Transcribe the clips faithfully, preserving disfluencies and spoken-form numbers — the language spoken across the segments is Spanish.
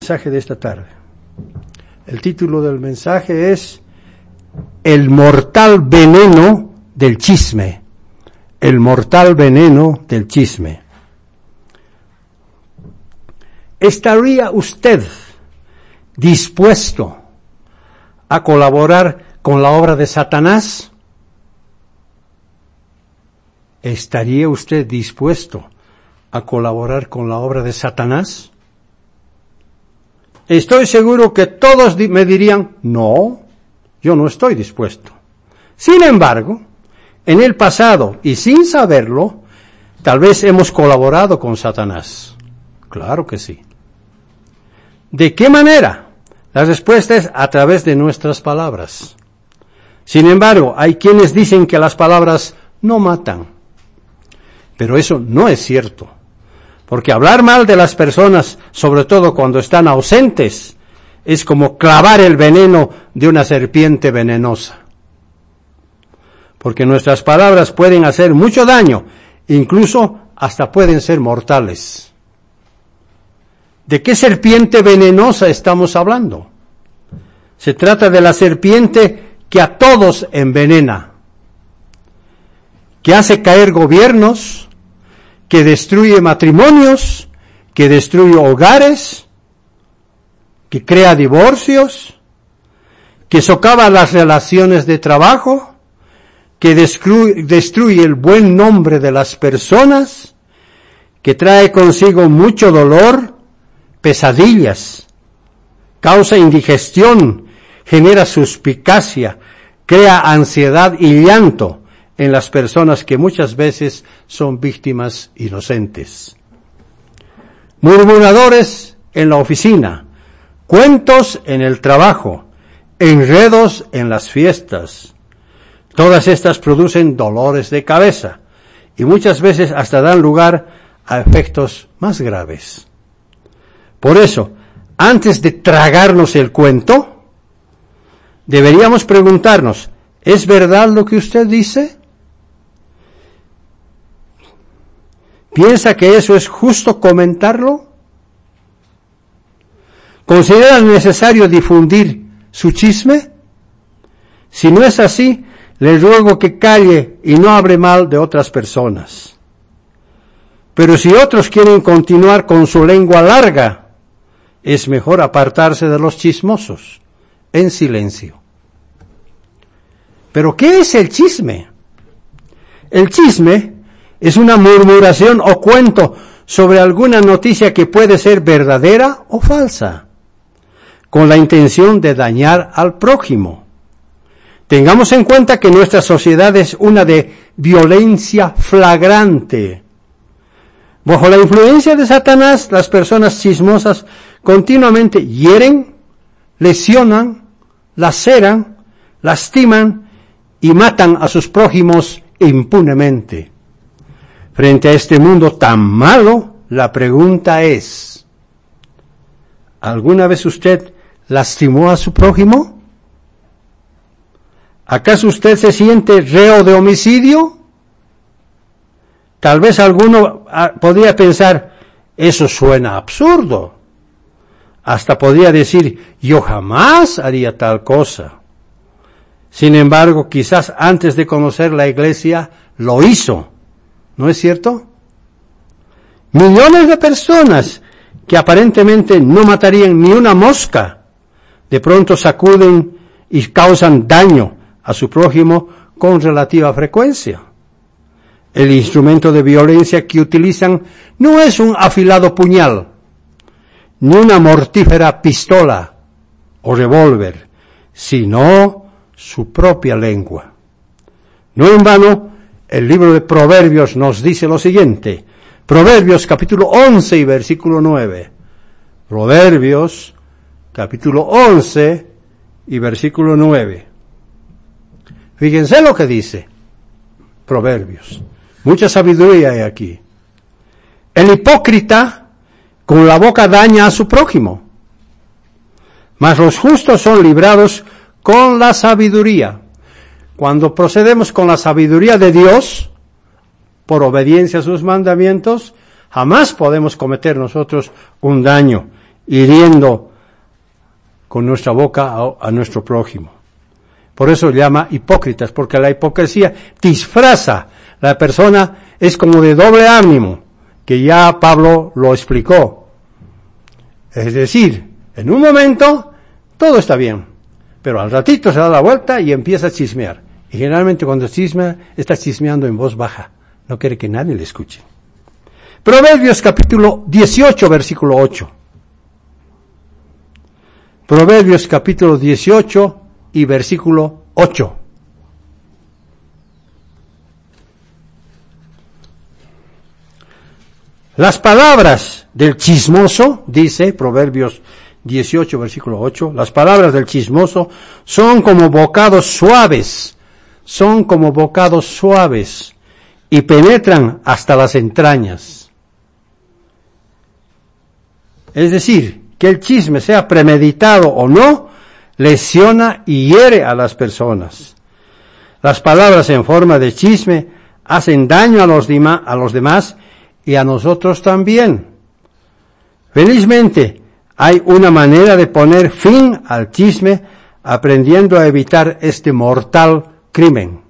mensaje de esta tarde. El título del mensaje es El mortal veneno del chisme. El mortal veneno del chisme. ¿Estaría usted dispuesto a colaborar con la obra de Satanás? ¿Estaría usted dispuesto a colaborar con la obra de Satanás? Estoy seguro que todos me dirían, no, yo no estoy dispuesto. Sin embargo, en el pasado, y sin saberlo, tal vez hemos colaborado con Satanás. Claro que sí. ¿De qué manera? La respuesta es a través de nuestras palabras. Sin embargo, hay quienes dicen que las palabras no matan. Pero eso no es cierto. Porque hablar mal de las personas, sobre todo cuando están ausentes, es como clavar el veneno de una serpiente venenosa. Porque nuestras palabras pueden hacer mucho daño, incluso hasta pueden ser mortales. ¿De qué serpiente venenosa estamos hablando? Se trata de la serpiente que a todos envenena, que hace caer gobiernos, que destruye matrimonios, que destruye hogares, que crea divorcios, que socava las relaciones de trabajo, que destruye, destruye el buen nombre de las personas, que trae consigo mucho dolor, pesadillas, causa indigestión, genera suspicacia, crea ansiedad y llanto en las personas que muchas veces son víctimas inocentes. Murmuradores en la oficina, cuentos en el trabajo, enredos en las fiestas. Todas estas producen dolores de cabeza y muchas veces hasta dan lugar a efectos más graves. Por eso, antes de tragarnos el cuento, deberíamos preguntarnos, ¿es verdad lo que usted dice? ¿Piensa que eso es justo comentarlo? ¿Considera necesario difundir su chisme? Si no es así, le ruego que calle y no hable mal de otras personas. Pero si otros quieren continuar con su lengua larga, es mejor apartarse de los chismosos, en silencio. ¿Pero qué es el chisme? El chisme es una murmuración o cuento sobre alguna noticia que puede ser verdadera o falsa, con la intención de dañar al prójimo. Tengamos en cuenta que nuestra sociedad es una de violencia flagrante. Bajo la influencia de Satanás, las personas chismosas continuamente hieren, lesionan, laceran, lastiman y matan a sus prójimos impunemente. Frente a este mundo tan malo, la pregunta es, ¿alguna vez usted lastimó a su prójimo? ¿Acaso usted se siente reo de homicidio? Tal vez alguno podría pensar, eso suena absurdo. Hasta podría decir, yo jamás haría tal cosa. Sin embargo, quizás antes de conocer la iglesia, lo hizo. ¿No es cierto? Millones de personas que aparentemente no matarían ni una mosca, de pronto sacuden y causan daño a su prójimo con relativa frecuencia. El instrumento de violencia que utilizan no es un afilado puñal, ni una mortífera pistola o revólver, sino su propia lengua. No en vano, el libro de Proverbios nos dice lo siguiente. Proverbios capítulo once y versículo nueve. Proverbios capítulo once y versículo nueve. Fíjense lo que dice Proverbios. Mucha sabiduría hay aquí. El hipócrita con la boca daña a su prójimo, mas los justos son librados con la sabiduría. Cuando procedemos con la sabiduría de Dios, por obediencia a sus mandamientos, jamás podemos cometer nosotros un daño hiriendo con nuestra boca a, a nuestro prójimo. Por eso llama hipócritas, porque la hipocresía disfraza. La persona es como de doble ánimo, que ya Pablo lo explicó. Es decir, en un momento todo está bien, pero al ratito se da la vuelta y empieza a chismear. Y generalmente cuando chismea, está chismeando en voz baja. No quiere que nadie le escuche. Proverbios capítulo dieciocho, versículo ocho. Proverbios capítulo dieciocho y versículo ocho. Las palabras del chismoso, dice Proverbios dieciocho, versículo ocho, las palabras del chismoso son como bocados suaves, son como bocados suaves y penetran hasta las entrañas. Es decir, que el chisme sea premeditado o no, lesiona y hiere a las personas. Las palabras en forma de chisme hacen daño a los, dima, a los demás y a nosotros también. Felizmente, hay una manera de poner fin al chisme aprendiendo a evitar este mortal crimen.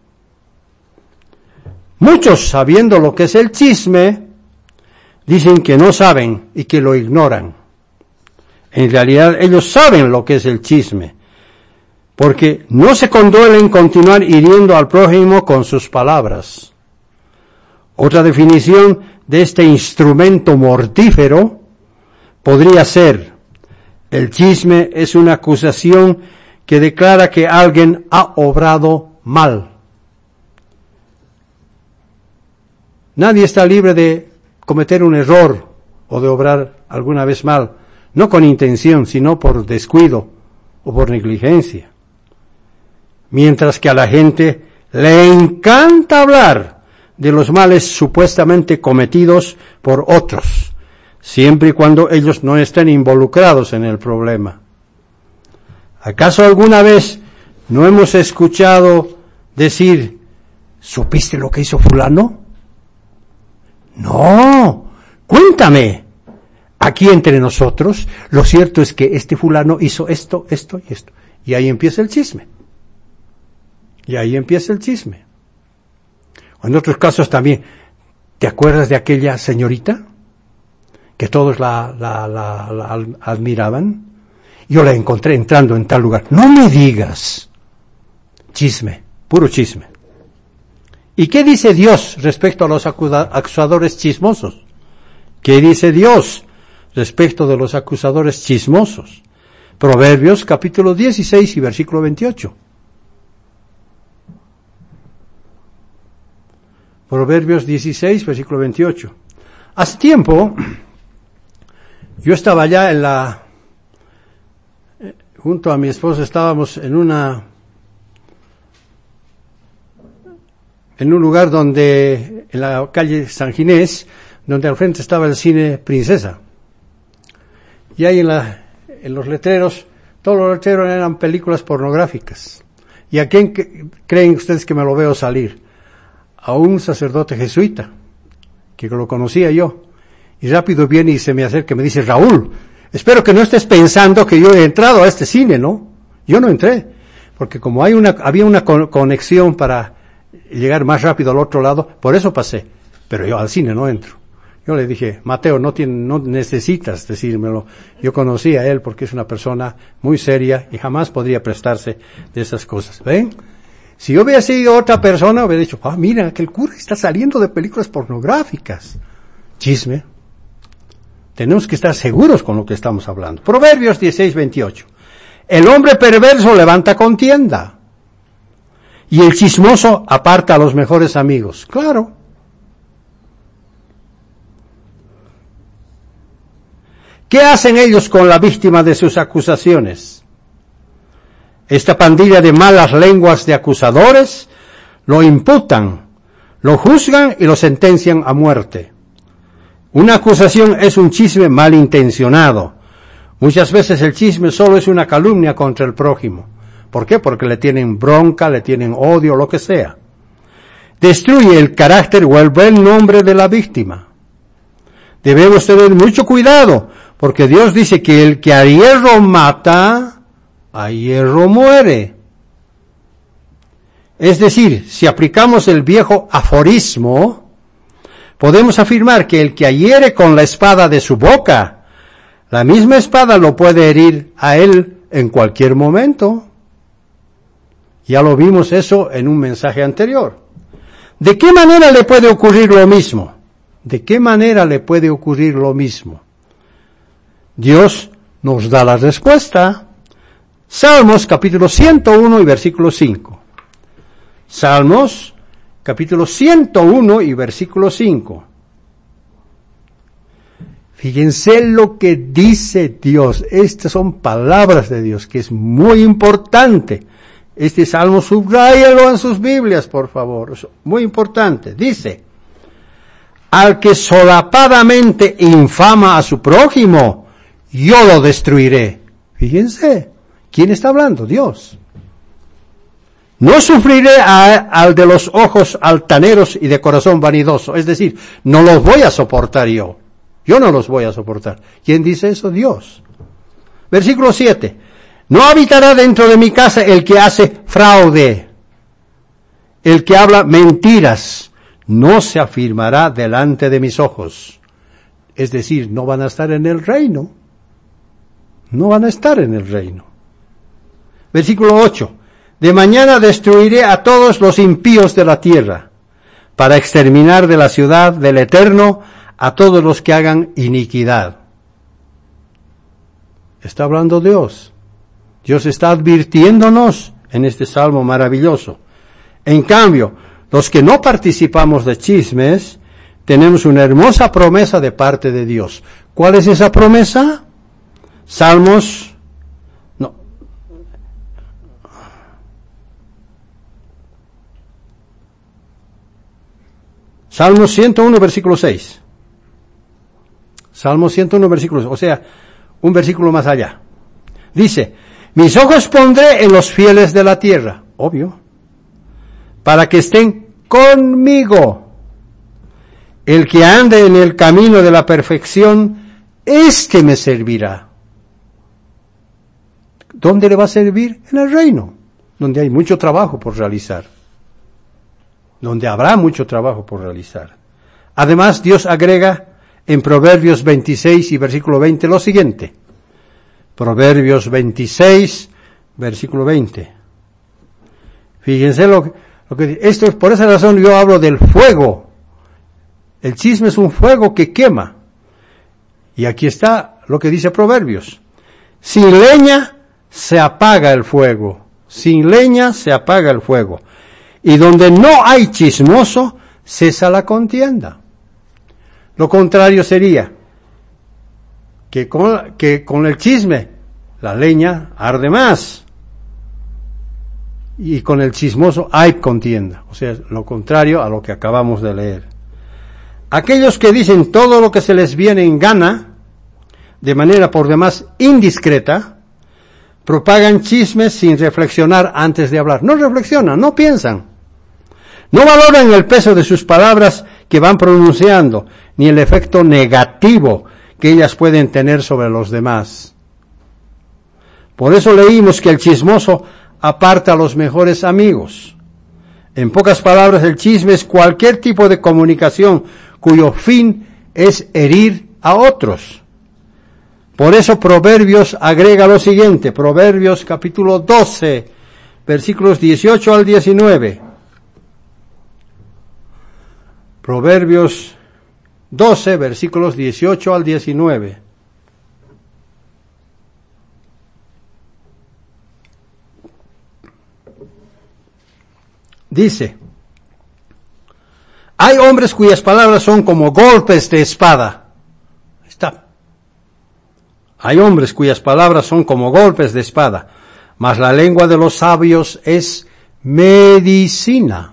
Muchos, sabiendo lo que es el chisme, dicen que no saben y que lo ignoran. En realidad, ellos saben lo que es el chisme, porque no se conduelen continuar hiriendo al prójimo con sus palabras. Otra definición de este instrumento mortífero podría ser: el chisme es una acusación que declara que alguien ha obrado mal. Nadie está libre de cometer un error o de obrar alguna vez mal, no con intención, sino por descuido o por negligencia. Mientras que a la gente le encanta hablar de los males supuestamente cometidos por otros, siempre y cuando ellos no estén involucrados en el problema. ¿Acaso alguna vez no hemos escuchado decir, ¿supiste lo que hizo fulano? No, cuéntame. Aquí entre nosotros, lo cierto es que este fulano hizo esto, esto y esto. Y ahí empieza el chisme. Y ahí empieza el chisme. En otros casos también, ¿te acuerdas de aquella señorita? Que todos la, la, la, la admiraban. Yo la encontré entrando en tal lugar. No me digas. Chisme, puro chisme. ¿Y qué dice Dios respecto a los acusadores chismosos? ¿Qué dice Dios respecto de los acusadores chismosos? Proverbios capítulo dieciséis y versículo veintiocho. Proverbios dieciséis, versículo veintiocho. Hace tiempo, yo estaba allá en la, junto a mi esposa estábamos en una, en un lugar donde, en la calle San Ginés, donde al frente estaba el cine Princesa. Y ahí en la, en los letreros, todos los letreros eran películas pornográficas. ¿Y a quién que, creen ustedes que me lo veo salir? A un sacerdote jesuita, que lo conocía yo. Y rápido viene y se me acerca y me dice, Raúl, espero que no estés pensando que yo he entrado a este cine, ¿no? Yo no entré, porque como hay una, había una conexión para llegar más rápido al otro lado, por eso pasé. Pero yo al cine no entro. Yo le dije, Mateo, no, tiene, no necesitas decírmelo. Yo conocí a él porque es una persona muy seria y jamás podría prestarse de esas cosas. ¿Ven? Si yo hubiera sido otra persona, hubiera dicho, ah, mira, que el cura está saliendo de películas pornográficas. Chisme. Tenemos que estar seguros con lo que estamos hablando. Proverbios dieciséis, veintiocho. El hombre perverso levanta contienda, y el chismoso aparta a los mejores amigos. Claro. ¿Qué hacen ellos con la víctima de sus acusaciones? Esta pandilla de malas lenguas de acusadores lo imputan, lo juzgan y lo sentencian a muerte. Una acusación es un chisme malintencionado. Muchas veces el chisme solo es una calumnia contra el prójimo. ¿Por qué? Porque le tienen bronca, le tienen odio, lo que sea. Destruye el carácter o el buen nombre de la víctima. Debemos tener mucho cuidado, Porque Dios dice que el que a hierro mata, a hierro muere. Es decir, si aplicamos el viejo aforismo, podemos afirmar que el que hiere con la espada de su boca, la misma espada lo puede herir a él en cualquier momento. Ya lo vimos eso en un mensaje anterior. ¿De qué manera le puede ocurrir lo mismo? ¿De qué manera le puede ocurrir lo mismo? Dios nos da la respuesta. Salmos capítulo ciento uno y versículo cinco. Salmos capítulo ciento uno y versículo cinco. Fíjense lo que dice Dios. Estas son palabras de Dios, que es muy importante. Este salmo subráyalo en sus Biblias, por favor. Es muy importante. Dice: al que solapadamente infama a su prójimo, yo lo destruiré. Fíjense, ¿quién está hablando? Dios. No sufriré a, al de los ojos altaneros y de corazón vanidoso. Es decir, no los voy a soportar yo. Yo no los voy a soportar. ¿Quién dice eso? Dios. Versículo siete. No habitará dentro de mi casa el que hace fraude, el que habla mentiras, no se afirmará delante de mis ojos. Es decir, no van a estar en el reino. No van a estar en el reino. Versículo ocho. De mañana destruiré a todos los impíos de la tierra, para exterminar de la ciudad del Eterno a todos los que hagan iniquidad. Está hablando Dios. Dios está advirtiéndonos en este salmo maravilloso. En cambio, los que no participamos de chismes, tenemos una hermosa promesa de parte de Dios. ¿Cuál es esa promesa? Salmos, no. Salmos ciento uno, versículo seis. Salmos ciento uno, versículo seis. O sea, un versículo más allá. Dice: mis ojos pondré en los fieles de la tierra, obvio, para que estén conmigo. El que ande en el camino de la perfección, éste me servirá. ¿Dónde le va a servir? En el reino, donde hay mucho trabajo por realizar. Donde habrá mucho trabajo por realizar. Además, Dios agrega en Proverbios veintiséis y versículo veinte lo siguiente. Proverbios veintiséis, versículo veinte. Fíjense lo que, lo que esto es, por esa razón yo hablo del fuego. El chisme es un fuego que quema. Y aquí está lo que dice Proverbios. Sin leña se apaga el fuego. Sin leña se apaga el fuego. Y donde no hay chismoso, cesa la contienda. Lo contrario sería que con, que con el chisme la leña arde más. Y con el chismoso hay contienda. O sea, lo contrario a lo que acabamos de leer. Aquellos que dicen todo lo que se les viene en gana, de manera por demás indiscreta, propagan chismes sin reflexionar antes de hablar. No reflexionan, no piensan. No valoran el peso de sus palabras que van pronunciando, ni el efecto negativo que ellas pueden tener sobre los demás. Por eso leímos que el chismoso aparta a los mejores amigos. En pocas palabras, el chisme es cualquier tipo de comunicación cuyo fin es herir a otros. Por eso Proverbios agrega lo siguiente, Proverbios capítulo doce, versículos dieciocho al diecinueve. Proverbios doce, versículos dieciocho al diecinueve. Dice: hay hombres cuyas palabras son como golpes de espada. Ahí está. Hay hombres cuyas palabras son como golpes de espada, mas la lengua de los sabios es medicina.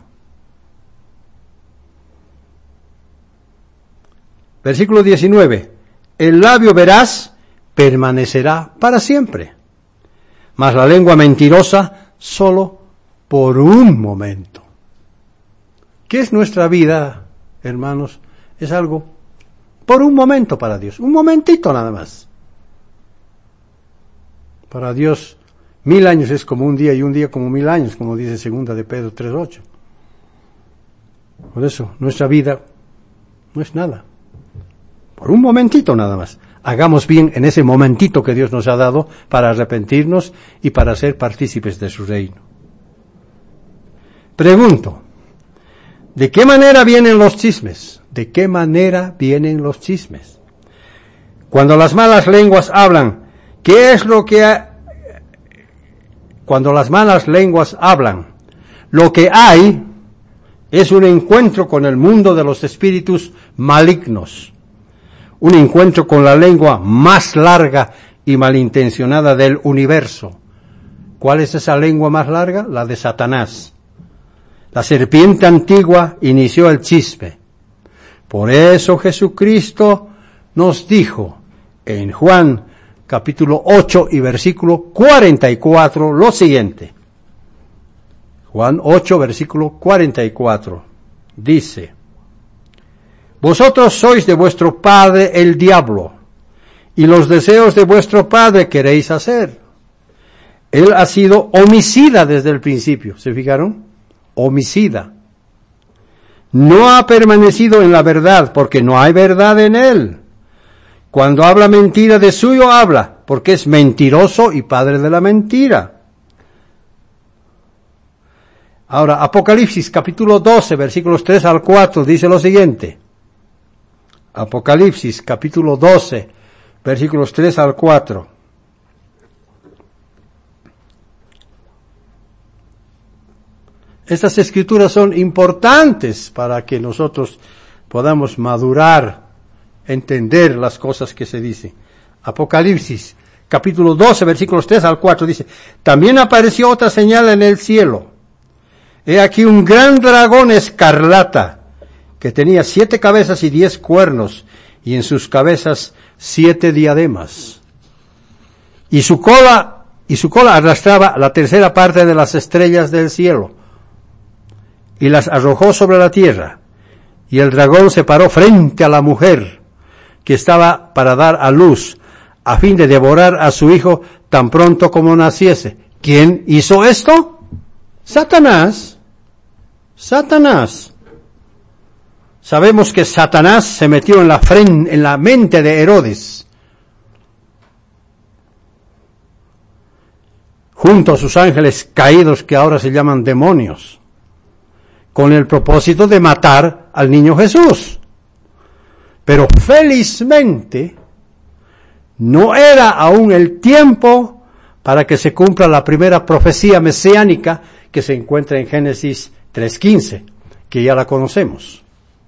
Versículo diecinueve. El labio veraz permanecerá para siempre, mas la lengua mentirosa solo por un momento. ¿Qué es nuestra vida, hermanos? Es algo por un momento para Dios, un momentito nada más. Para Dios, mil años es como un día y un día como mil años, como dice segunda de Pedro tres ocho. Por eso, nuestra vida no es nada. Por un momentito nada más. Hagamos bien en ese momentito que Dios nos ha dado para arrepentirnos y para ser partícipes de su reino. Pregunto, ¿de qué manera vienen los chismes? ¿De qué manera vienen los chismes? Cuando las malas lenguas hablan, ¿qué es lo que ha... Cuando las malas lenguas hablan, lo que hay es un encuentro con el mundo de los espíritus malignos. Un encuentro con la lengua más larga y malintencionada del universo. ¿Cuál es esa lengua más larga? La de Satanás. La serpiente antigua inició el chisme. Por eso Jesucristo nos dijo en Juan capítulo ocho y versículo cuarenta y cuatro lo siguiente. Juan ocho versículo cuarenta y cuatro dice: vosotros sois de vuestro padre el diablo, y los deseos de vuestro padre queréis hacer. Él ha sido homicida desde el principio, ¿se fijaron? Homicida. No ha permanecido en la verdad, porque no hay verdad en él. Cuando habla mentira, de suyo habla, porque es mentiroso y padre de la mentira. Ahora, Apocalipsis capítulo doce, versículos tres al cuatro, dice lo siguiente. Apocalipsis capítulo doce, versículos tres al cuatro. Estas escrituras son importantes para que nosotros podamos madurar, entender las cosas que se dicen. Apocalipsis capítulo doce, versículos tres al cuatro dice: también apareció otra señal en el cielo. He aquí un gran dragón escarlata, que tenía siete cabezas y diez cuernos, y en sus cabezas siete diademas. Y su cola, y su cola arrastraba la tercera parte de las estrellas del cielo, y las arrojó sobre la tierra. Y el dragón se paró frente a la mujer, que estaba para dar a luz, a fin de devorar a su hijo tan pronto como naciese. ¿Quién hizo esto? Satanás. Satanás. Sabemos que Satanás se metió en la, fren, en la mente de Herodes, junto a sus ángeles caídos, que ahora se llaman demonios, con el propósito de matar al niño Jesús. Pero felizmente no era aún el tiempo para que se cumpla la primera profecía mesiánica que se encuentra en Génesis tres quince, que ya la conocemos.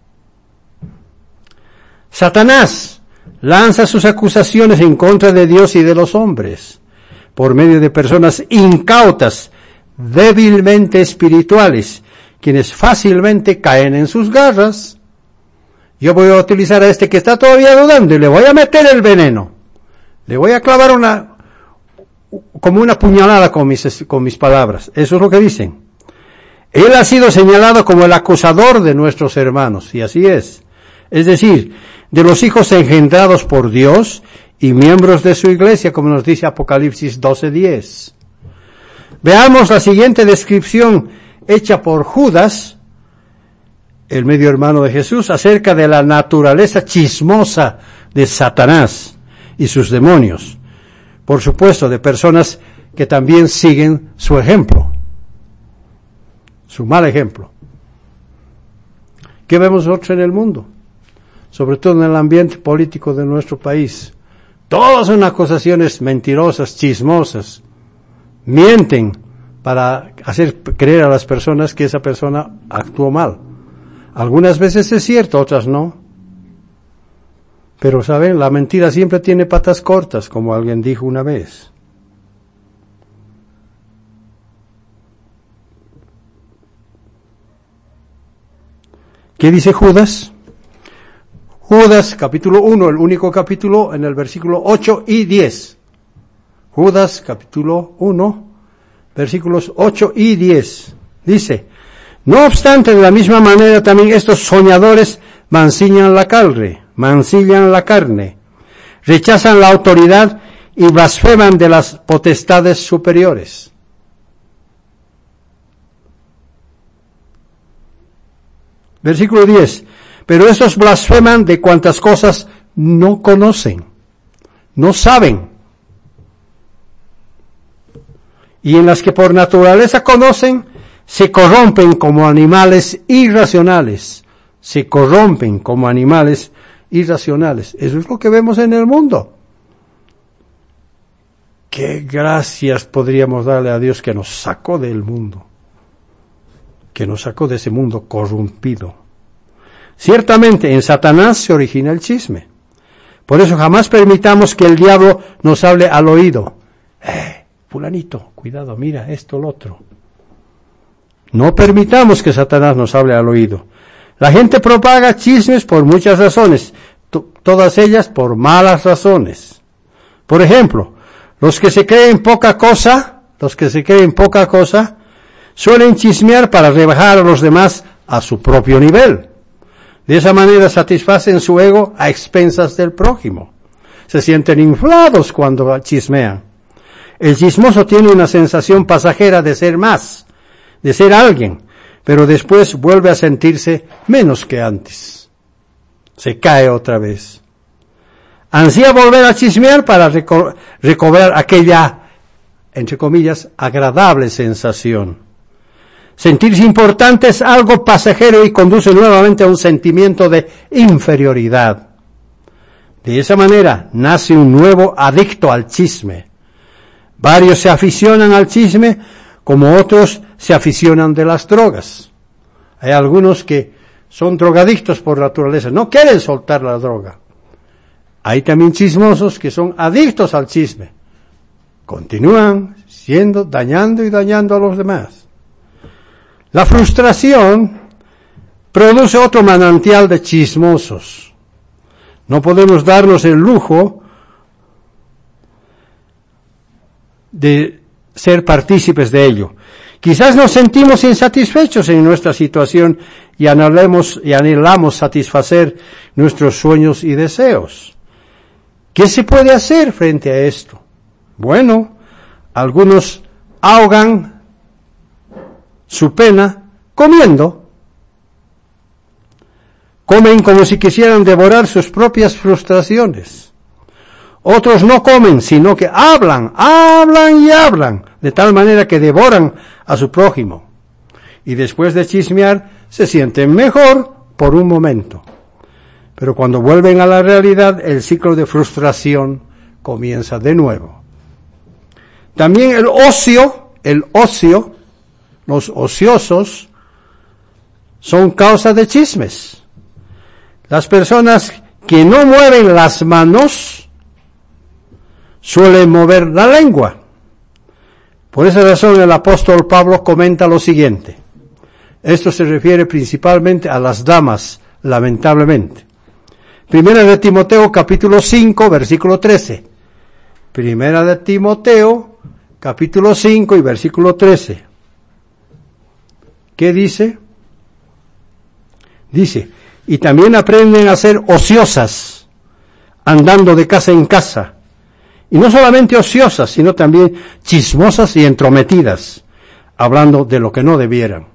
Satanás lanza sus acusaciones en contra de Dios y de los hombres por medio de personas incautas, débilmente espirituales, quienes fácilmente caen en sus garras. Yo voy a utilizar a este que está todavía dudando y le voy a meter el veneno. Le voy a clavar una, como una puñalada con mis, con mis palabras. Eso es lo que dicen. Él ha sido señalado como el acusador de nuestros hermanos, y así es. Es decir, de los hijos engendrados por Dios y miembros de su iglesia, como nos dice Apocalipsis doce diez. Veamos la siguiente descripción hecha por Judas, el medio hermano de Jesús, acerca de la naturaleza chismosa de Satanás y sus demonios. Por supuesto, de personas que también siguen su ejemplo, su mal ejemplo. ¿Qué vemos nosotros en el mundo? Sobre todo en el ambiente político de nuestro país. Todas son acusaciones mentirosas, chismosas. Mienten para hacer creer a las personas que esa persona actuó mal. Algunas veces es cierto, otras no. Pero, ¿saben? La mentira siempre tiene patas cortas, como alguien dijo una vez. ¿Qué dice Judas? Judas, capítulo uno, el único capítulo, en el versículo ocho y diez. Judas, capítulo uno, versículos ocho y diez. Dice: no obstante, de la misma manera también estos soñadores mancillan la carne, mancillan la carne, rechazan la autoridad y blasfeman de las potestades superiores. Versículo diez. Pero estos blasfeman de cuantas cosas no conocen, no saben, y en las que por naturaleza conocen, se corrompen como animales irracionales, se corrompen como animales irracionales. Eso es lo que vemos en el mundo. Qué gracias podríamos darle a Dios que nos sacó del mundo, que nos sacó de ese mundo corrompido. Ciertamente en Satanás se origina el chisme. Por eso jamás permitamos que el diablo nos hable al oído. Eh, fulanito, cuidado, mira esto, lo otro. No permitamos que Satanás nos hable al oído. La gente propaga chismes por muchas razones, to- todas ellas por malas razones. Por ejemplo, los que se creen poca cosa, los que se creen poca cosa, suelen chismear para rebajar a los demás a su propio nivel. De esa manera satisfacen su ego a expensas del prójimo. Se sienten inflados cuando chismean. El chismoso tiene una sensación pasajera de ser más, de ser alguien, pero después vuelve a sentirse menos que antes. Se cae otra vez. Ansía volver a chismear para reco- recobrar aquella, entre comillas, agradable sensación. Sentirse importante es algo pasajero y conduce nuevamente a un sentimiento de inferioridad. De esa manera nace un nuevo adicto al chisme. Varios se aficionan al chisme, como otros se aficionan de las drogas. Hay algunos que son drogadictos por naturaleza, no quieren soltar la droga. Hay también chismosos que son adictos al chisme. Continúan siendo, dañando y dañando a los demás. La frustración produce otro manantial de chismosos. No podemos darnos el lujo de ser partícipes de ello. Quizás nos sentimos insatisfechos en nuestra situación y anhelamos, y anhelamos satisfacer nuestros sueños y deseos. ¿Qué se puede hacer frente a esto? Bueno, algunos ahogan su pena comiendo. Comen como si quisieran devorar sus propias frustraciones. Otros no comen, sino que hablan, hablan y hablan, de tal manera que devoran a su prójimo. Y después de chismear, se sienten mejor por un momento. Pero cuando vuelven a la realidad, el ciclo de frustración comienza de nuevo. También el ocio, el ocio, los ociosos, son causa de chismes. Las personas que no mueven las manos suelen mover la lengua. Por esa razón el apóstol Pablo comenta lo siguiente. Esto se refiere principalmente a las damas, lamentablemente. Primera de Timoteo, capítulo cinco, versículo trece. Primera de Timoteo, capítulo cinco y versículo trece. ¿Qué dice? Dice, y también aprenden a ser ociosas, andando de casa en casa. Y no solamente ociosas, sino también chismosas y entrometidas, hablando de lo que no debieran.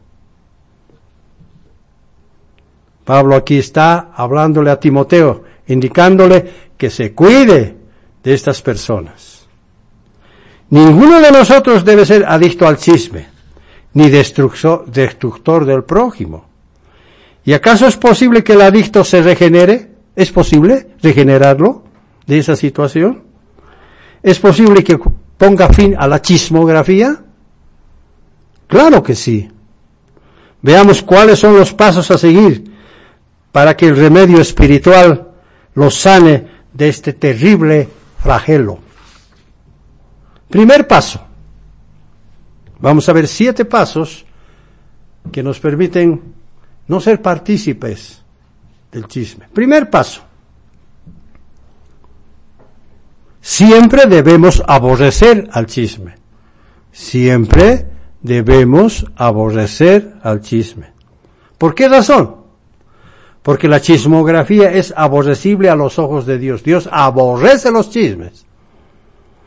Pablo aquí está hablándole a Timoteo, indicándole que se cuide de estas personas. Ninguno de nosotros debe ser adicto al chisme, ni destructor, destructor del prójimo. ¿Y acaso es posible que el adicto se regenere? ¿Es posible regenerarlo de esa situación? ¿Es posible que ponga fin a la chismografía? Claro que sí. Veamos cuáles son los pasos a seguir para que el remedio espiritual los sane de este terrible flagelo. Primer paso. Vamos a ver siete pasos que nos permiten no ser partícipes del chisme. Primer paso. Siempre debemos aborrecer al chisme. Siempre debemos aborrecer al chisme. ¿Por qué razón? Porque la chismografía es aborrecible a los ojos de Dios. Dios aborrece los chismes.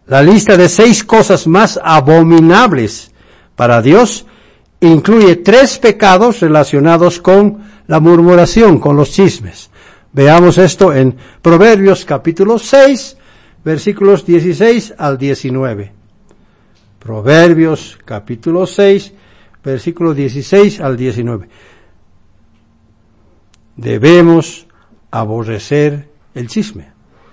La lista de seis cosas más abominables para Dios incluye tres pecados relacionados con la murmuración, con los chismes. Veamos esto en Proverbios capítulo seis, versículos dieciséis al diecinueve. Proverbios capítulo seis, versículos dieciséis al diecinueve. Debemos aborrecer el chisme.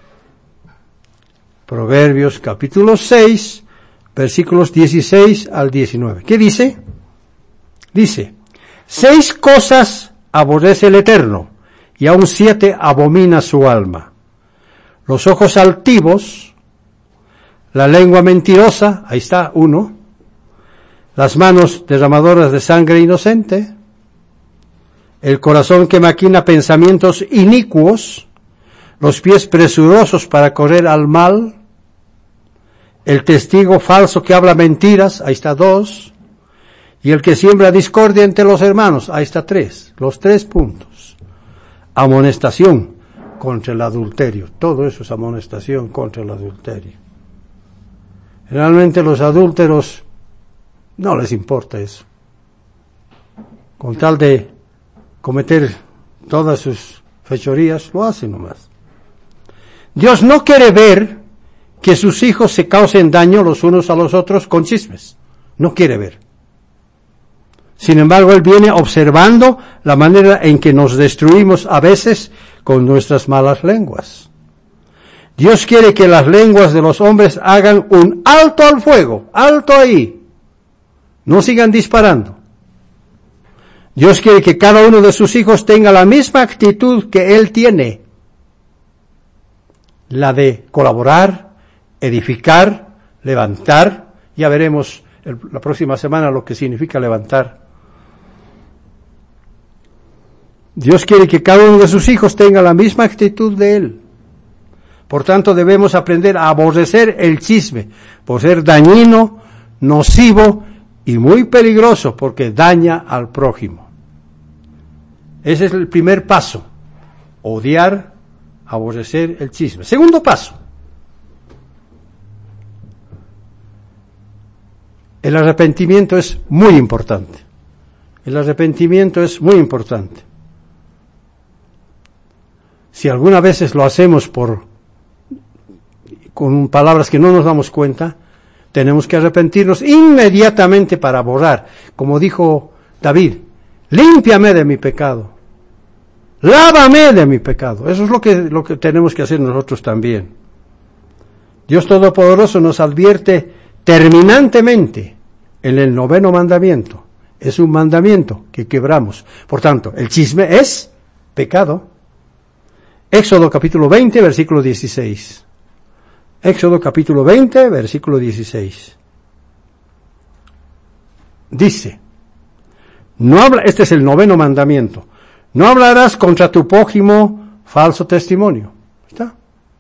Proverbios capítulo seis, versículos dieciséis al diecinueve. ¿Qué dice? Dice, seis cosas aborrece el Eterno, y aun siete abomina su alma. Los ojos altivos, la lengua mentirosa, ahí está uno, las manos derramadoras de sangre inocente, el corazón que maquina pensamientos inicuos, los pies presurosos para correr al mal, el testigo falso que habla mentiras, ahí está dos, y el que siembra discordia entre los hermanos, ahí está tres, los tres puntos. Amonestación contra el adulterio, todo eso es amonestación contra el adulterio. Realmente los adúlteros no les importa eso. Con tal de cometer todas sus fechorías, lo hacen nomás. Dios no quiere ver que sus hijos se causen daño los unos a los otros con chismes. No quiere ver. Sin embargo, Él viene observando la manera en que nos destruimos a veces con nuestras malas lenguas. Dios quiere que las lenguas de los hombres hagan un alto al fuego, alto ahí. No sigan disparando. Dios quiere que cada uno de sus hijos tenga la misma actitud que Él tiene. La de colaborar, edificar, levantar. Ya veremos el, la próxima semana lo que significa levantar. Dios quiere que cada uno de sus hijos tenga la misma actitud de Él. Por tanto, debemos aprender a aborrecer el chisme, por ser dañino, nocivo y muy peligroso, porque daña al prójimo. Ese es el primer paso, odiar, aborrecer el chisme. Segundo paso, el arrepentimiento es muy importante. El arrepentimiento es muy importante. Si algunas veces lo hacemos por con palabras que no nos damos cuenta, tenemos que arrepentirnos inmediatamente para borrar. Como dijo David, límpiame de mi pecado, lávame de mi pecado. Eso es lo que, lo que tenemos que hacer nosotros también. Dios Todopoderoso nos advierte terminantemente en el noveno mandamiento. Es un mandamiento que quebramos. Por tanto, el chisme es pecado. Éxodo capítulo veinte, versículo dieciséis. Éxodo capítulo veinte, versículo dieciséis. Dice, no habla, este es el noveno mandamiento, no hablarás contra tu prójimo falso testimonio. ¿Está?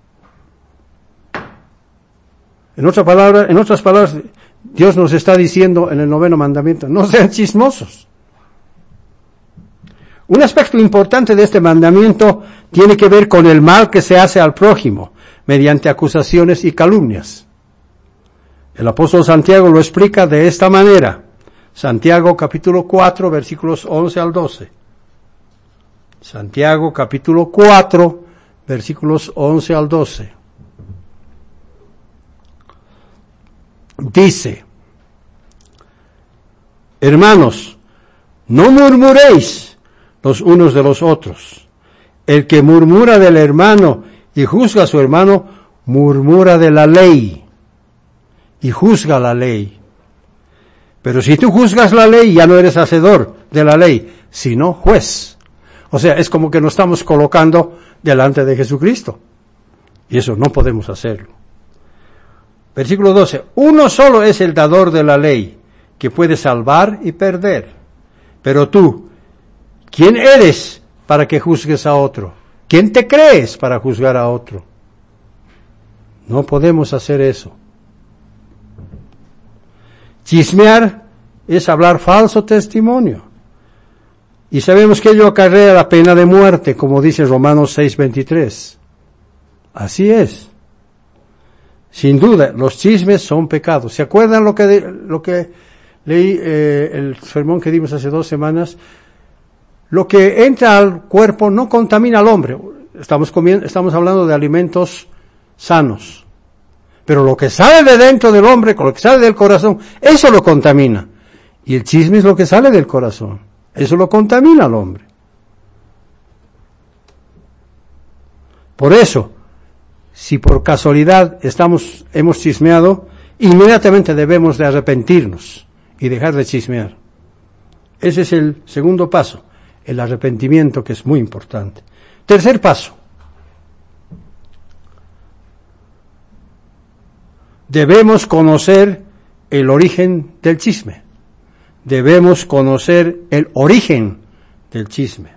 En otra palabra, en otras palabras, Dios nos está diciendo en el noveno mandamiento, no sean chismosos. Un aspecto importante de este mandamiento tiene que ver con el mal que se hace al prójimo mediante acusaciones y calumnias. El apóstol Santiago lo explica de esta manera. Santiago capítulo cuatro, versículos once al doce. Santiago capítulo cuatro, versículos once al doce. Dice, hermanos, no murmuréis los unos de los otros. El que murmura del hermano y juzga a su hermano, murmura de la ley y juzga la ley. Pero si tú juzgas la ley, ya no eres hacedor de la ley, sino juez. O sea, es como que nos estamos colocando delante de Jesucristo. Y eso no podemos hacerlo. Versículo doce. Uno solo es el dador de la ley, que puede salvar y perder. Pero tú, ¿quién eres para que juzgues a otro? ¿Quién te crees para juzgar a otro? No podemos hacer eso. Chismear es hablar falso testimonio. Y sabemos que ello acarrea la pena de muerte, como dice Romanos seis veintitrés. Así es. Sin duda, los chismes son pecados. ¿Se acuerdan lo que, lo que leí, eh, el sermón que dimos hace dos semanas? Lo que entra al cuerpo no contamina al hombre. Estamos comiendo, estamos hablando de alimentos sanos. Pero lo que sale de dentro del hombre, con lo que sale del corazón, eso lo contamina. Y el chisme es lo que sale del corazón. Eso lo contamina al hombre. Por eso, si por casualidad estamos, hemos chismeado, inmediatamente debemos de arrepentirnos y dejar de chismear. Ese es el segundo paso, el arrepentimiento, que es muy importante. Tercer paso. Debemos conocer el origen del chisme. Debemos conocer el origen del chisme.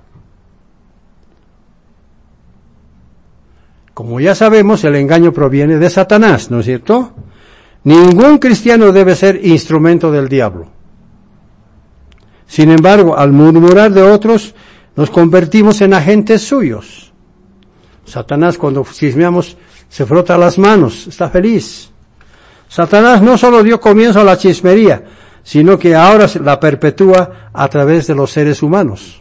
Como ya sabemos, el engaño proviene de Satanás, ¿no es cierto? Ningún cristiano debe ser instrumento del diablo. Sin embargo, al murmurar de otros, nos convertimos en agentes suyos. Satanás, cuando chismeamos, se frota las manos, está feliz. Satanás no solo dio comienzo a la chismería, sino que ahora la perpetúa a través de los seres humanos.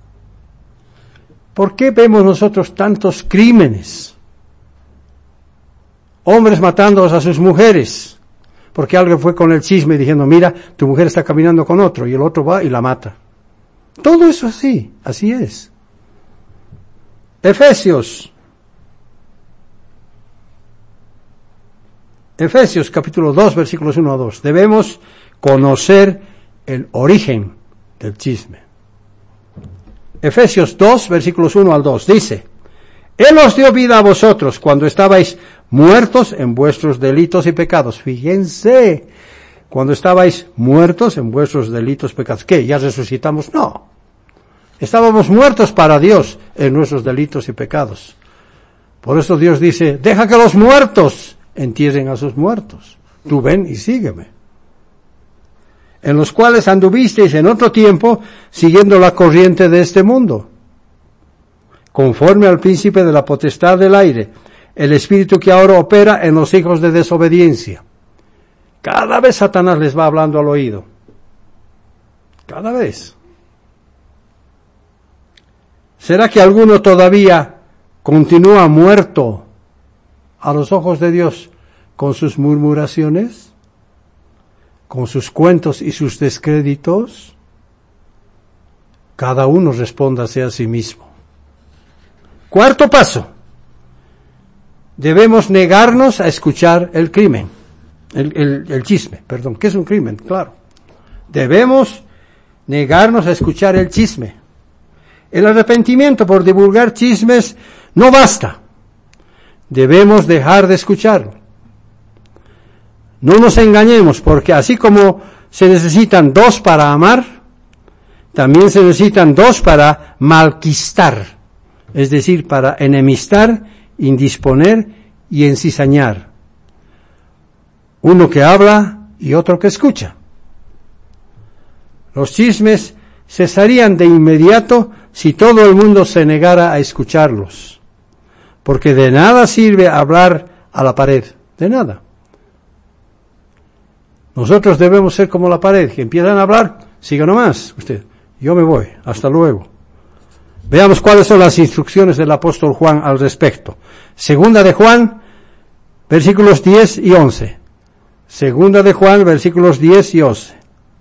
¿Por qué vemos nosotros tantos crímenes? Hombres matando a sus mujeres, porque alguien fue con el chisme diciendo, mira, tu mujer está caminando con otro, y el otro va y la mata. Todo eso así, así es. Efesios. Efesios capítulo dos, versículos uno a dos. Debemos conocer el origen del chisme. Efesios dos, versículos uno al dos, dice, Él os dio vida a vosotros cuando estabais muertos en vuestros delitos y pecados. Fíjense, cuando estabais muertos en vuestros delitos y pecados. ¿Qué? ¿Ya resucitamos? No. Estábamos muertos para Dios en nuestros delitos y pecados. Por eso Dios dice, deja que los muertos entierren a sus muertos. Tú ven y sígueme. En los cuales anduvisteis en otro tiempo siguiendo la corriente de este mundo, conforme al príncipe de la potestad del aire, el espíritu que ahora opera en los hijos de desobediencia. Cada vez Satanás les va hablando al oído. Cada vez. ¿Será que alguno todavía continúa muerto a los ojos de Dios con sus murmuraciones, con sus cuentos y sus descréditos? Cada uno respóndase a sí mismo. Cuarto paso. Debemos negarnos a escuchar el crimen, el, el, el chisme, perdón. ¿Qué es un crimen? Claro. Debemos negarnos a escuchar el chisme. El arrepentimiento por divulgar chismes no basta. Debemos dejar de escucharlo. No nos engañemos, porque así como se necesitan dos para amar, también se necesitan dos para malquistar, es decir, para enemistar, indisponer y encizañar. Uno que habla y otro que escucha. Los chismes cesarían de inmediato si todo el mundo se negara a escucharlos, porque de nada sirve hablar a la pared, de nada. Nosotros debemos ser como la pared, que empiezan a hablar, siga nomás usted, yo me voy, hasta luego. Veamos cuáles son las instrucciones del apóstol Juan al respecto. Segunda de Juan, versículos diez y once. Segunda de Juan, versículos diez y once.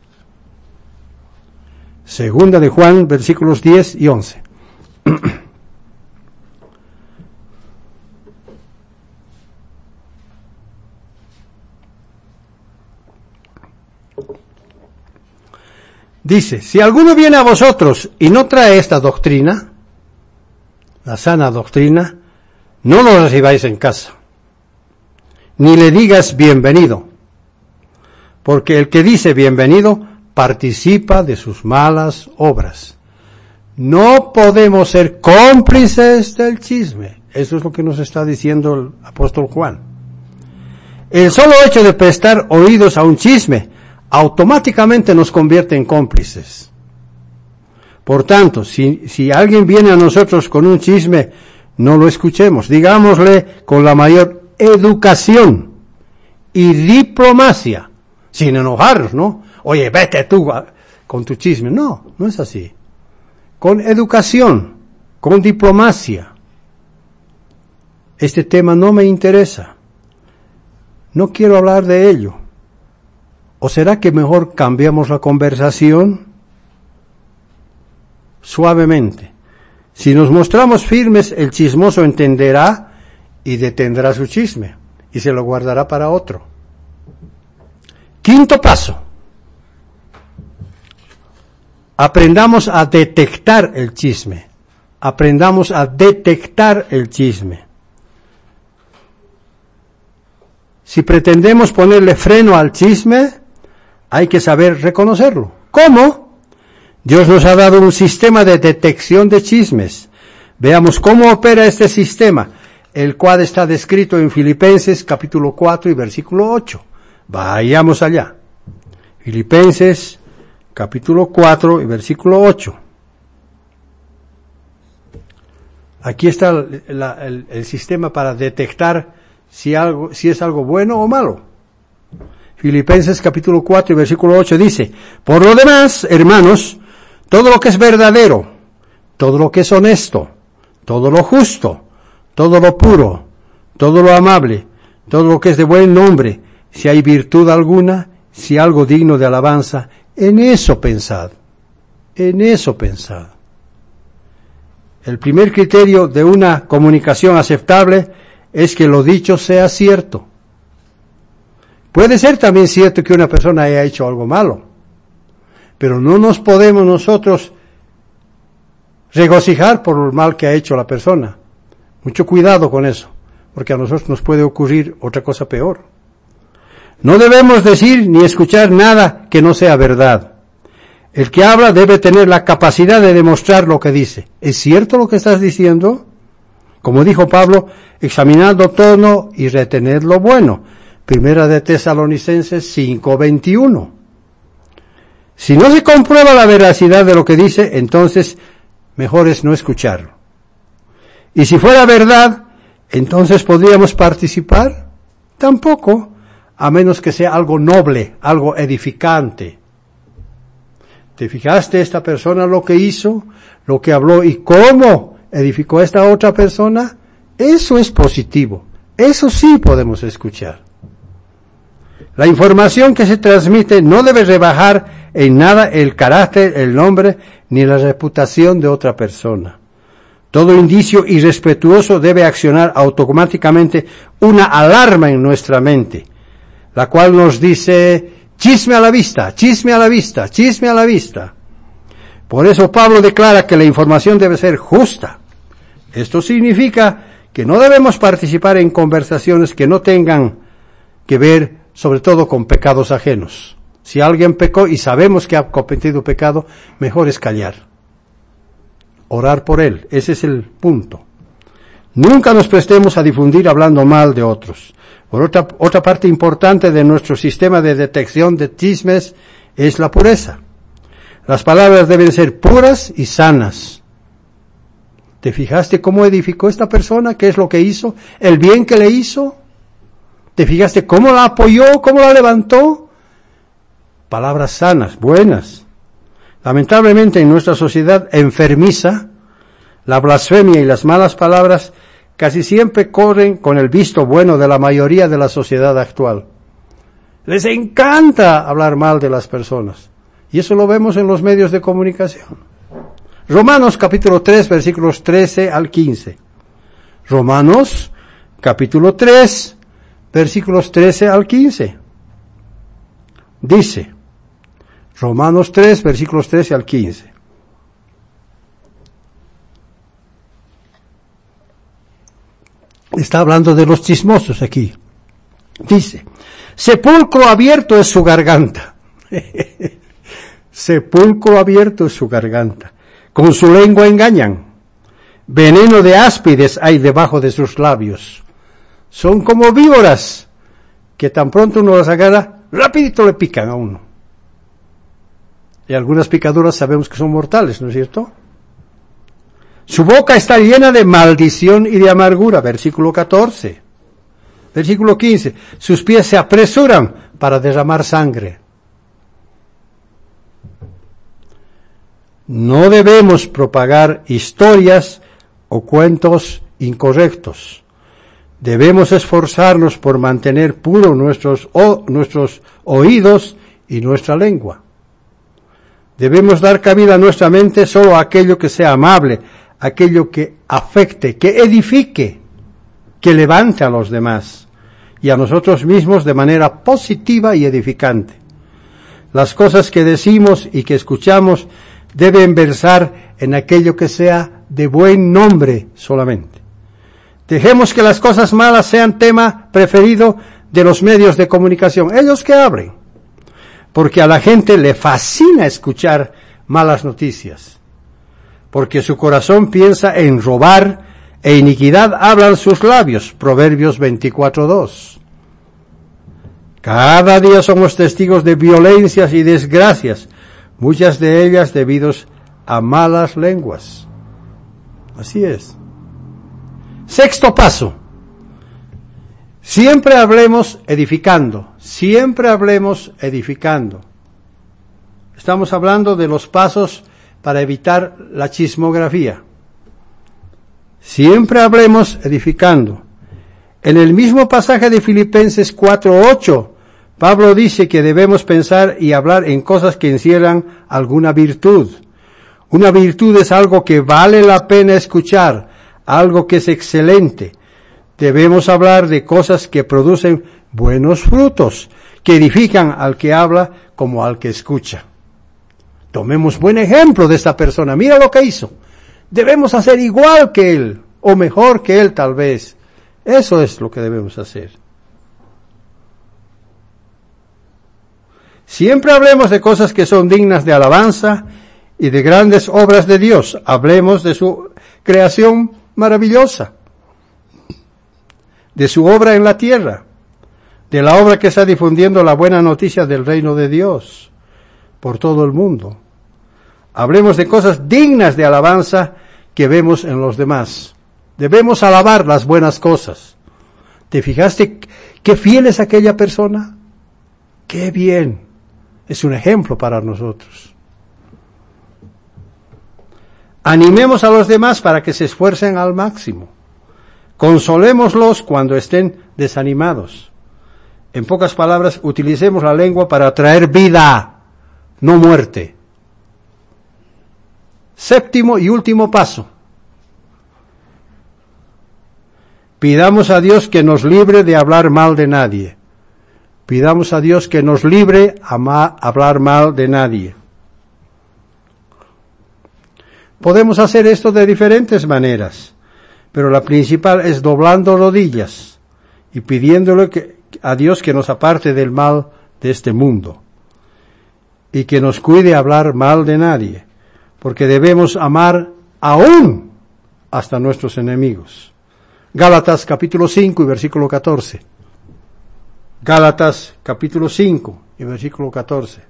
Segunda de Juan, versículos diez y once. Dice, si alguno viene a vosotros y no trae esta doctrina, la sana doctrina, no lo recibáis en casa, ni le digas bienvenido, porque el que dice bienvenido participa de sus malas obras. No podemos ser cómplices del chisme. Eso es lo que nos está diciendo el apóstol Juan. El solo hecho de prestar oídos a un chisme automáticamente nos convierte en cómplices. Por tanto, si, si alguien viene a nosotros con un chisme, no lo escuchemos. Digámosle con la mayor educación. y diplomacia, sin enojarnos, ¿no? Oye, vete tú con tu chisme. No, no es así. Con educación, con diplomacia. Este tema no me interesa. No quiero hablar de ello. ¿O será que mejor cambiamos la conversación? Suavemente. Si nos mostramos firmes, el chismoso entenderá y detendrá su chisme y se lo guardará para otro. Quinto paso. Aprendamos a detectar el chisme. Aprendamos a detectar el chisme. Si pretendemos ponerle freno al chisme, hay que saber reconocerlo. ¿Cómo? Dios nos ha dado un sistema de detección de chismes. Veamos cómo opera este sistema, el cual está descrito en Filipenses capítulo cuatro y versículo ocho. Vayamos allá. Filipenses capítulo cuatro y versículo ocho. Aquí está el, la, el, el sistema para detectar si algo, si es algo bueno o malo. Filipenses capítulo cuatro y versículo ocho dice: por lo demás, hermanos, todo lo que es verdadero, todo lo que es honesto, todo lo justo, todo lo puro, todo lo amable, todo lo que es de buen nombre, si hay virtud alguna, si algo digno de alabanza, en eso pensad, en eso pensad. El primer criterio de una comunicación aceptable es que lo dicho sea cierto. Puede ser también cierto que una persona haya hecho algo malo, pero no nos podemos nosotros regocijar por el mal que ha hecho la persona. Mucho cuidado con eso, porque a nosotros nos puede ocurrir otra cosa peor. No debemos decir ni escuchar nada que no sea verdad. El que habla debe tener la capacidad de demostrar lo que dice. ¿Es cierto lo que estás diciendo? Como dijo Pablo, examinadlo todo y retened lo bueno. Primera de Tesalonicenses cinco veintiuno. Si no se comprueba la veracidad de lo que dice, entonces mejor es no escucharlo. Y si fuera verdad, entonces ¿podríamos participar? Tampoco, a menos que sea algo noble, algo edificante. ¿Te fijaste esta persona lo que hizo, lo que habló y cómo edificó a esta otra persona? Eso es positivo. Eso sí podemos escuchar. La información que se transmite no debe rebajar en nada el carácter, el nombre, ni la reputación de otra persona. Todo indicio irrespetuoso debe accionar automáticamente una alarma en nuestra mente, la cual nos dice: chisme a la vista, chisme a la vista, chisme a la vista. Por eso Pablo declara que la información debe ser justa. Esto significa que no debemos participar en conversaciones que no tengan que ver sobre todo con pecados ajenos. Si alguien pecó y sabemos que ha cometido pecado, mejor es callar. Orar por él, ese es el punto. Nunca nos prestemos a difundir hablando mal de otros. Por otra, otra parte importante de nuestro sistema de detección de chismes es la pureza. Las palabras deben ser puras y sanas. ¿Te fijaste cómo edificó esta persona? ¿Qué es lo que hizo? ¿El bien que le hizo? ¿Te fijaste cómo la apoyó? ¿Cómo la levantó? Palabras sanas, buenas. Lamentablemente en nuestra sociedad enfermiza, la blasfemia y las malas palabras casi siempre corren con el visto bueno de la mayoría de la sociedad actual. Les encanta hablar mal de las personas. Y eso lo vemos en los medios de comunicación. Romanos capítulo tres, versículos trece al quince. Romanos capítulo tres, versículos trece al quince. Dice, Romanos tres, versículos trece al quince. Está hablando de los chismosos aquí. Dice, sepulcro abierto es su garganta. Sepulcro abierto es su garganta. Con su lengua engañan. Veneno de áspides hay debajo de sus labios. Son como víboras, que tan pronto uno las agarra, rapidito le pican a uno. Y algunas picaduras sabemos que son mortales, ¿no es cierto? Su boca está llena de maldición y de amargura, versículo catorce. Versículo quince, sus pies se apresuran para derramar sangre. No debemos propagar historias o cuentos incorrectos. Debemos esforzarnos por mantener puros nuestros, o, nuestros oídos y nuestra lengua. Debemos dar cabida a nuestra mente solo a aquello que sea amable, aquello que afecte, que edifique, que levante a los demás y a nosotros mismos de manera positiva y edificante. Las cosas que decimos y que escuchamos deben versar en aquello que sea de buen nombre solamente. Dejemos que las cosas malas sean tema preferido de los medios de comunicación, ellos que hablen, porque a la gente le fascina escuchar malas noticias, porque su corazón piensa en robar e iniquidad hablan sus labios, Proverbios veinticuatro dos. Cada día somos testigos de violencias y desgracias, muchas de ellas debidos a malas lenguas. Así es. Sexto paso. Siempre hablemos edificando. Siempre hablemos edificando. Estamos hablando de los pasos para evitar la chismografía. Siempre hablemos edificando. En el mismo pasaje de Filipenses cuatro ocho, Pablo dice que debemos pensar y hablar en cosas que encierran alguna virtud. Una virtud es algo que vale la pena escuchar, algo que es excelente. Debemos hablar de cosas que producen buenos frutos, que edifican al que habla como al que escucha. Tomemos buen ejemplo de esta persona. Mira lo que hizo. Debemos hacer igual que él, o mejor que él tal vez. Eso es lo que debemos hacer. Siempre hablemos de cosas que son dignas de alabanza y de grandes obras de Dios. Hablemos de su creación maravillosa, de su obra en la tierra, de la obra que está difundiendo la buena noticia del reino de Dios por todo el mundo. Hablemos de cosas dignas de alabanza que vemos en los demás. Debemos alabar las buenas cosas. ¿Te fijaste qué fiel es aquella persona? ¡Qué bien! Es un ejemplo para nosotros. Animemos a los demás para que se esfuercen al máximo. Consolémoslos cuando estén desanimados. En pocas palabras, utilicemos la lengua para traer vida, no muerte. Séptimo y último paso. Pidamos a Dios que nos libre de hablar mal de nadie. Pidamos a Dios que nos libre a ma- hablar mal de nadie. Podemos hacer esto de diferentes maneras, pero la principal es doblando rodillas y pidiéndole que, a Dios que nos aparte del mal de este mundo y que nos cuide hablar mal de nadie, porque debemos amar aún hasta nuestros enemigos. Gálatas capítulo cinco y versículo catorce. Gálatas capítulo cinco y versículo catorce.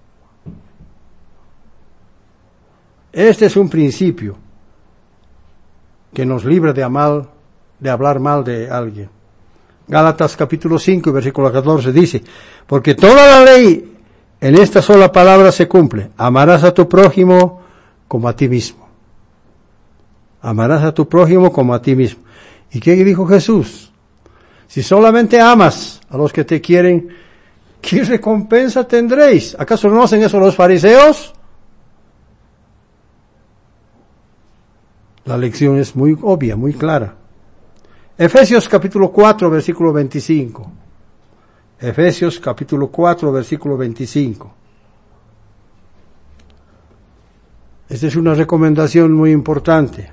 Este es un principio que nos libra de, amal, de hablar mal de alguien. Gálatas capítulo cinco y versículo catorce dice, porque toda la ley en esta sola palabra se cumple, amarás a tu prójimo como a ti mismo. Amarás a tu prójimo como a ti mismo. ¿Y qué dijo Jesús? Si solamente amas a los que te quieren, ¿qué recompensa tendréis? ¿Acaso no hacen eso los fariseos? La lección es muy obvia, muy clara. Efesios capítulo cuatro, versículo veinticinco. Efesios capítulo cuatro, versículo veinticinco. Esta es una recomendación muy importante,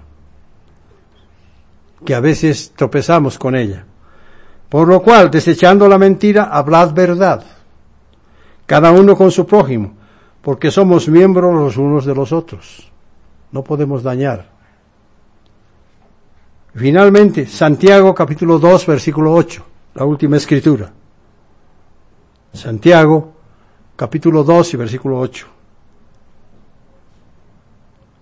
que a veces tropezamos con ella. Por lo cual, desechando la mentira, hablad verdad, cada uno con su prójimo, porque somos miembros los unos de los otros. No podemos dañar. Finalmente, Santiago capítulo dos, versículo ocho, la última escritura. Santiago capítulo dos y versículo ocho.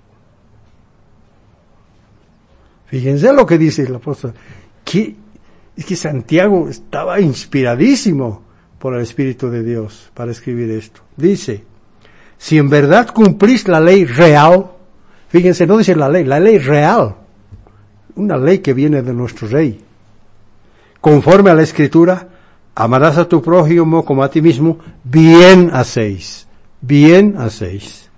Fíjense lo que dice el apóstol. ¿Qué, Es que Santiago estaba inspiradísimo por el Espíritu de Dios para escribir esto. Dice, si en verdad cumplís la ley real, fíjense, no dice la ley, la ley real, una ley que viene de nuestro Rey, conforme a la Escritura, amarás a tu prójimo como a ti mismo, bien hacéis, bien hacéis.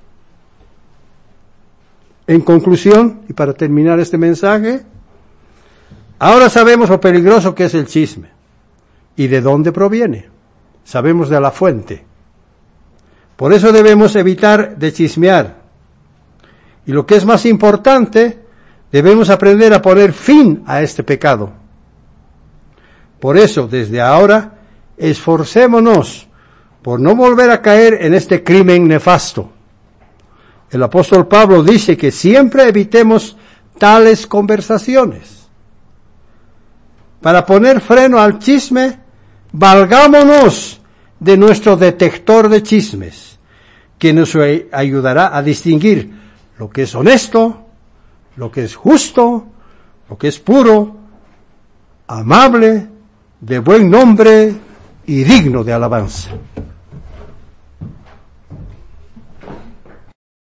En conclusión, y para terminar este mensaje, ahora sabemos lo peligroso que es el chisme y de dónde proviene. Sabemos de la fuente. Por eso debemos evitar de chismear. Y lo que es más importante, debemos aprender a poner fin a este pecado. Por eso, desde ahora, esforcémonos por no volver a caer en este crimen nefasto. El apóstol Pablo dice que siempre evitemos tales conversaciones. Para poner freno al chisme, valgámonos de nuestro detector de chismes, que nos ayudará a distinguir lo que es honesto, lo que es justo, lo que es puro, amable, de buen nombre y digno de alabanza.